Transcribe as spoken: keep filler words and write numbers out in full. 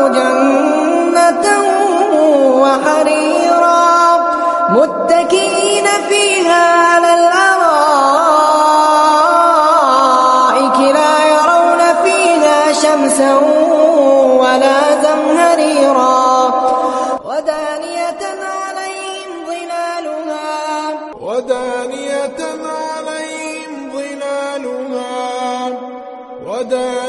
جنة وحريرا متكئين فيها على الأرائك لا يرون فيها شمسا ولا زمهريرا ودانية عليهم ظلالها ودانية عليهم ظلالها ودانية